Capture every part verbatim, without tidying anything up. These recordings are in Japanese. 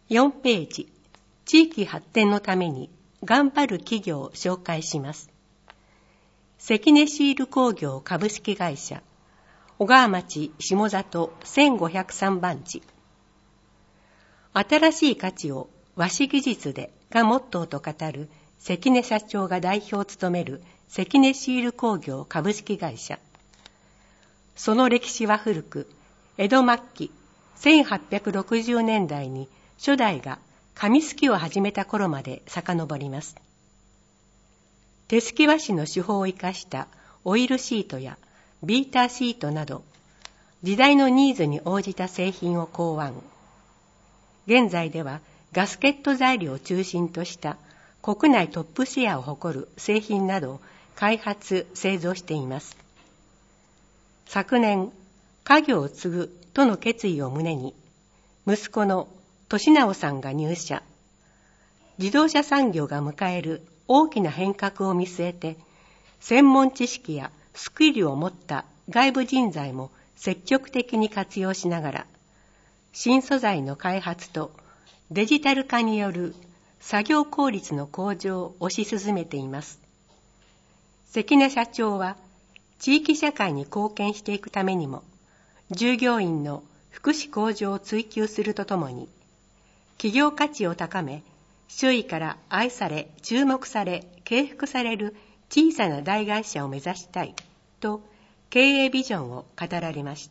よんページ、地域発展のために頑張る企業を紹介します。関根シール工業株式会社、小川町下里せんごひゃくさんばんち。新しい価値を和紙技術でがモットーと語る関根社長が代表を務める関根シール工業株式会社。その歴史は古く、江戸末期せんはっぴゃくろくじゅうねんだいに初代が紙すきを始めた頃まで遡ります。手すき和紙の手法を生かしたオイルシートやビーターシートなど、時代のニーズに応じた製品を考案。現在ではガスケット材料を中心とした国内トップシェアを誇る製品などを開発・製造しています。昨年、家業を継ぐとの決意を胸に、息子の俊直さんが入社。自動車産業が迎える大きな変革を見据えて、専門知識やスキルを持った外部人材も積極的に活用しながら、新素材の開発とデジタル化による作業効率の向上を推し進めています。関根社長は、地域社会に貢献していくためにも、従業員の福祉向上を追求するとともに、企業価値を高め、周囲から愛され、注目され、敬服される小さな大会社を目指したいと経営ビジョンを語られました。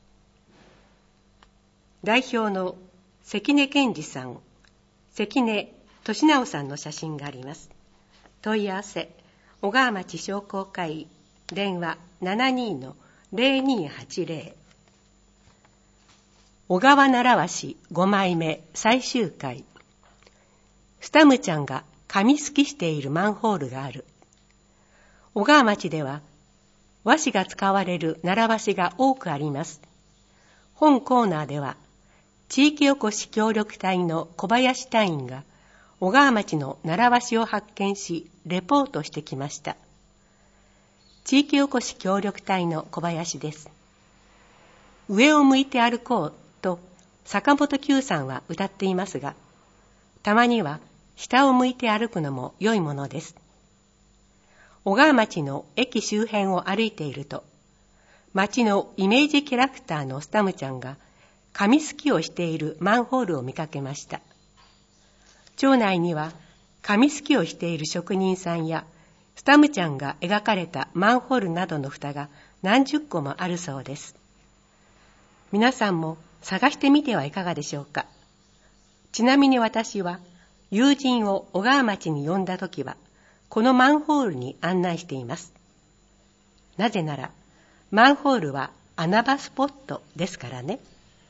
代表の関根健二さん、関根俊直さんの写真があります。問い合わせ、小川町商工会、電話 ななに の ゼロにはちゼロ。小川習わしごまいめ最終回。スタムちゃんが紙すきしているマンホールがある。小川町では和紙が使われる習わしが多くあります。本コーナーでは地域おこし協力隊の小林隊員が小川町の習わしを発見しレポートしてきました。地域おこし協力隊の小林です。上を向いて歩こうと坂本九さんは歌っていますが、たまには下を向いて歩くのも良いものです。小川町の駅周辺を歩いていると、町のイメージキャラクターのスタムちゃんが紙すきをしているマンホールを見かけました。町内には紙すきをしている職人さんやスタムちゃんが描かれたマンホールなどの蓋が何十個もあるそうです。皆さんも探してみてはいかがでしょうか。ちなみに私は友人を小川町に呼んだときはこのマンホールに案内しています。なぜならマンホールは穴場スポットですからね。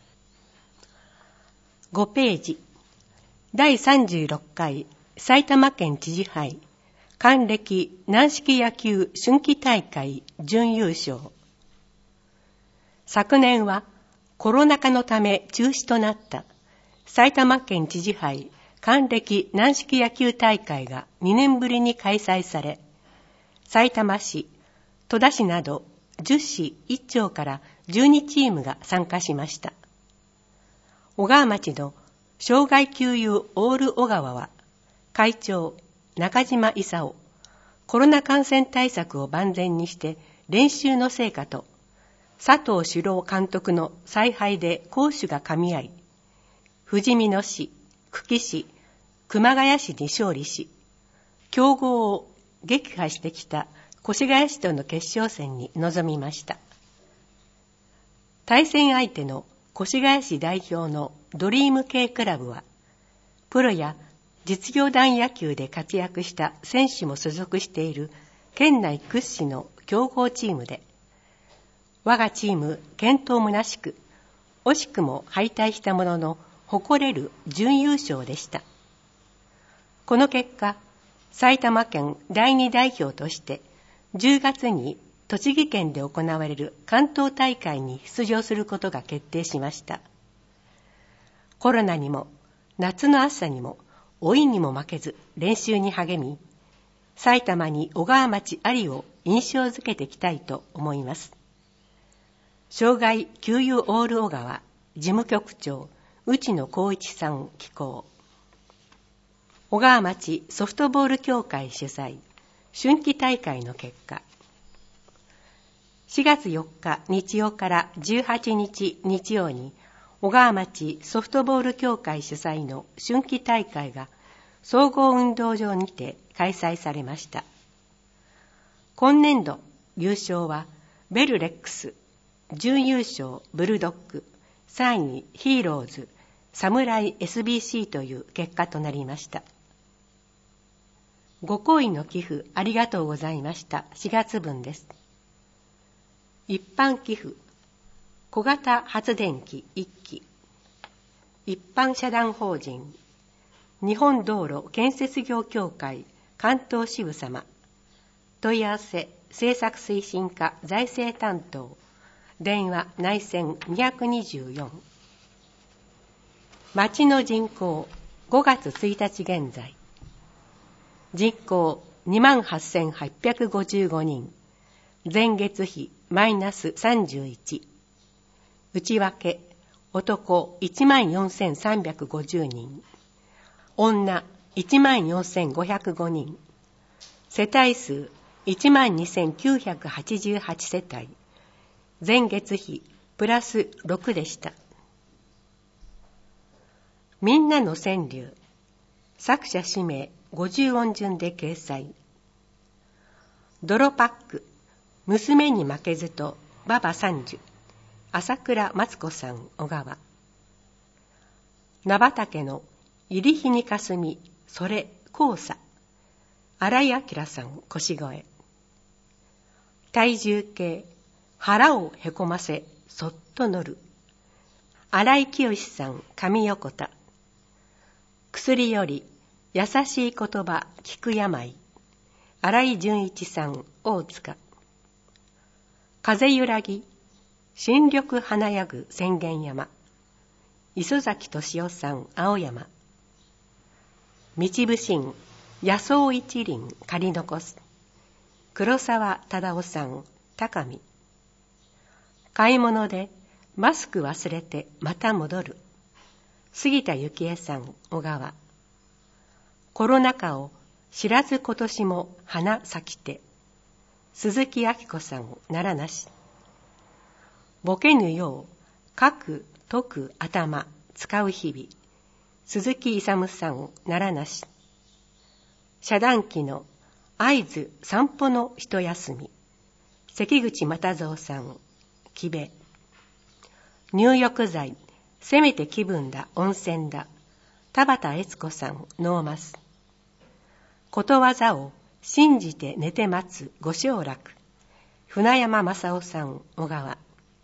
ごページ、だいさんじゅうろっかい埼玉県知事杯還暦軟式野球春季大会準優勝。昨年はコロナ禍のため中止となった埼玉県知事杯還暦軟式野球大会がにねんぶりに開催され、さいたま市、戸田市などじゅっしいちちょうからじゅうにチームが参加しました。小川町の障害級友オール小川は、会長中島勲、コロナ感染対策を万全にして練習の成果と、佐藤史郎監督の采配で攻守が噛み合い、富士見野市、久喜市、熊谷市に勝利し、強豪を撃破してきた越谷市との決勝戦に臨みました。対戦相手の越谷市代表のドリーム系クラブは、プロや実業団野球で活躍した選手も所属している県内屈指の強豪チームで、我がチーム健闘むなしく、惜しくも敗退したものの誇れる準優勝でした。この結果、埼玉県だいに代表としてじゅうがつに栃木県で行われる関東大会に出場することが決定しました。コロナにも夏の暑さにも老いにも負けず練習に励み、埼玉に小川町ありを印象づけていきたいと思います。障害給油オール小川事務局長宇内野光一さん寄稿。小川町ソフトボール協会主催、春季大会の結果。しがつよっか日曜からじゅうはちにち日曜に、小川町ソフトボール協会主催の春季大会が総合運動場にて開催されました。今年度優勝はベルレックス、準優勝ブルドッグ、さんいヒーローズ、サムライ エスビーシー という結果となりました。ご好意の寄付ありがとうございました。しがつぶんです。一般寄付、小型発電機いっき、一般社団法人、日本道路建設業協会関東支部様、問い合わせ政策推進課財政担当、電話内線にひゃくにじゅうよん。町の人口ごがつついたち現在、人口 にまんはっせんはっぴゃくごじゅうごにん、前月比マイナスさんじゅういち、内訳男 いちまんよんせんさんびゃくごじゅうにん、女 いちまんよんせんごひゃくごにん、世帯数 いちまんにせんきゅうひゃくはちじゅうはち 世帯、前月比プラスろくでした。みんなの川柳、作者氏名ごじゅうおん順で掲載。泥パック、娘に負けずと馬場三十、朝倉松子さん小川。菜畑の入り日にかすみ、それ黄砂、新井明さん腰越。体重計、腹をへこませそっと乗る、新井清さん上横田。薬より優しい言葉聞く病、新井純一さん大塚。風揺らぎ、新緑華やぐ浅間山、磯崎敏夫さん青山。道武神、野草一輪借り残す、黒沢忠夫さん高見。買い物でマスク忘れてまた戻る、杉田幸恵さん小川。コロナ禍を知らず今年も花咲きて、鈴木明子さん奈良なし。ボケぬよう書く解く頭使う日々、鈴木勇さん奈良なし。遮断機の合図散歩の一休み、関口又蔵さん木部。入浴剤せめて気分だ温泉だ、田畑悦子さんノーマス。ことわざを信じて寝て待つご掌楽、船山正夫さん小川。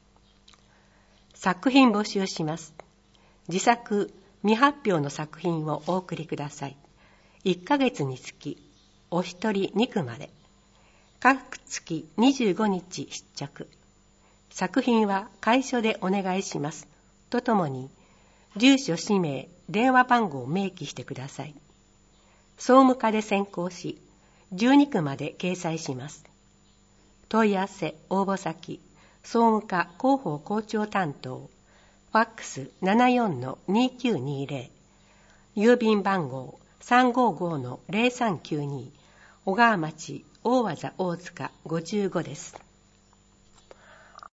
作品募集します。自作未発表の作品をお送りください。いっかげつにつきお一人にくまで、各月にじゅうごにち出着。作品は楷書でお願いしますとともに、住所氏名電話番号を明記してください。総務課で選考し、じゅうにくまで掲載します。問い合わせ応募先、総務課広報校長担当、ファックス ななよんのにきゅうにゼロ、郵便番号 さんごごのゼロさんきゅうに、小川町大和田大塚ごじゅうごです。